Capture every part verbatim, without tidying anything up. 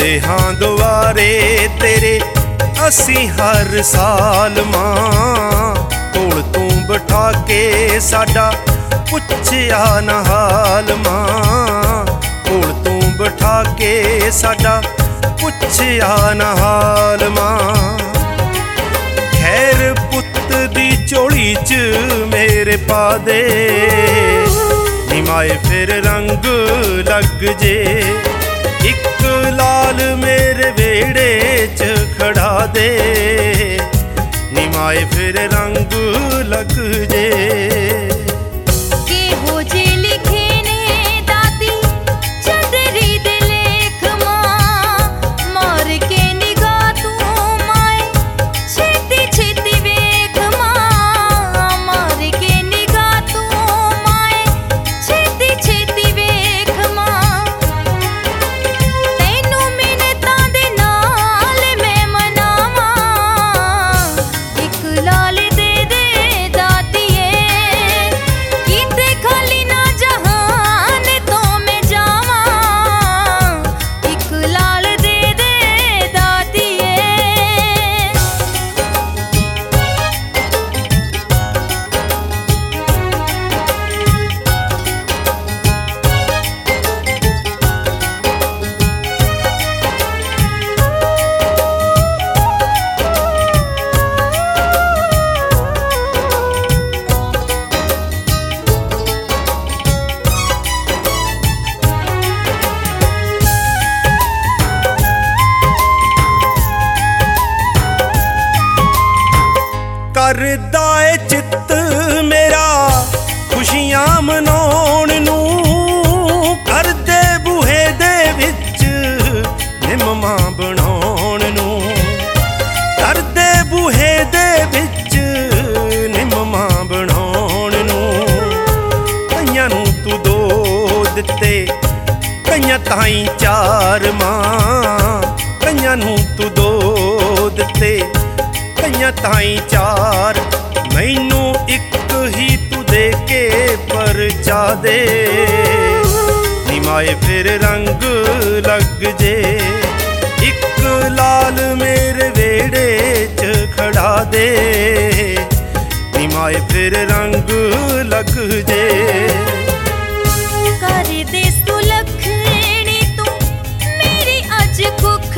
आउंदे हां दुआरे तेरे असी हर साल मां। कोल तू बिठा के साडा पुछया ना हाल मां। कोल तू बिठा के साडा पुछया ना हाल मां। खैर पुत दी झोली च मेरे पा दे निमाए फिर रंग लग जे। इक लाल मेरे वेड़े च खड़ा दे निमाए फिर रंग लग जे। करदा ए चित्त मेरा खुशियां मनाउण नूं। करदे बूहे दे विच निम्मा बनाउण नूं। करदे बूहे दे विच निम्मा बनाउण नूं। कईयां नूं तू दो दित्ते कईयां ताईं चार मां। कईयां नूं तू दो दित्ते कईयां ताईं चार। मैनू इक ही तू दे के परचा दे निमाए फिर रंग लग जे। इक लाल मेरे वेड़े च खड़ा दे निमाए फिर रंग लग जे। कर दे सुलखनी तू मेरी अज कुख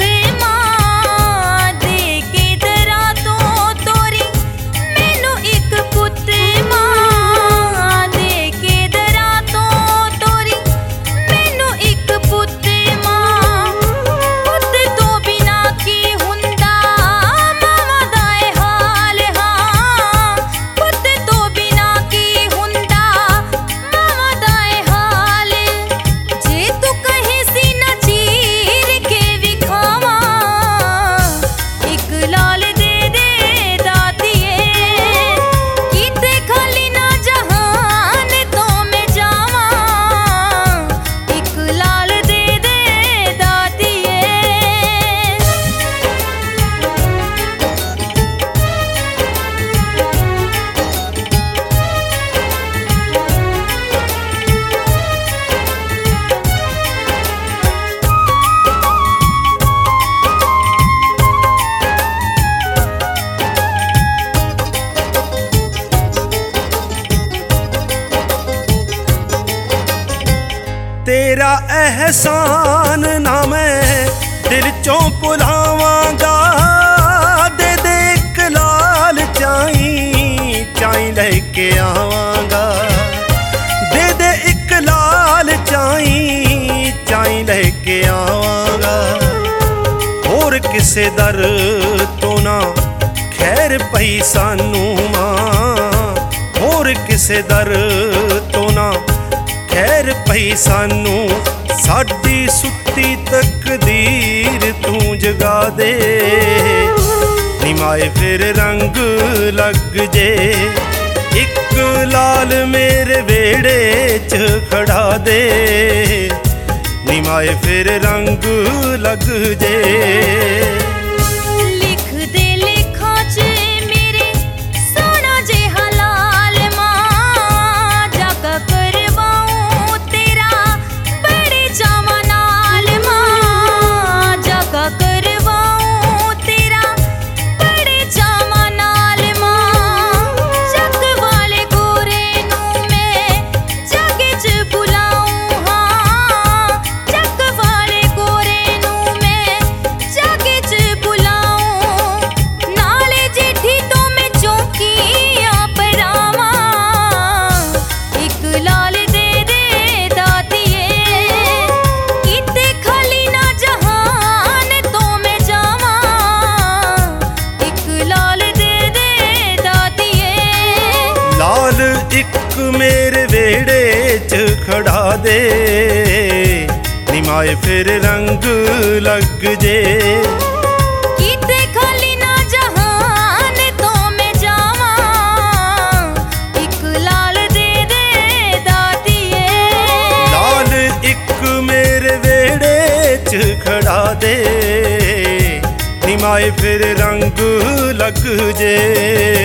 तेरा एहसान ना मैं दिल चों भुलावांगा। दे दे इक लाल चाई चाई लेके आवांगा। दे दे इक लाल चाई चाई लेके आवांगा। होर किसे दर तो ना खैर पई सानू मां। होर किसे दर तो ना खैर पई सानू। साडी सुती तकदीर तू जगा दे निमाए फिर रंग लग जे। इक लाल मेरे वेड़े च खड़ा दे निमाए फिर रंग लग जे। जग ਇੱਕ ਮੇਰੇ ਵੇੜੇ 'ਚ ਖੜਾ ਦੇ ਨਿਮਾਏ ਫਿਰ ਰੰਗ ਲੱਗ ਜੇ। किते खाली ना जहान तो मैं जावां, एक लाल दे दे दातिए। लाल एक मेरे वेड़े 'ਚ खड़ा दे निमाए फिर रंग लग जे।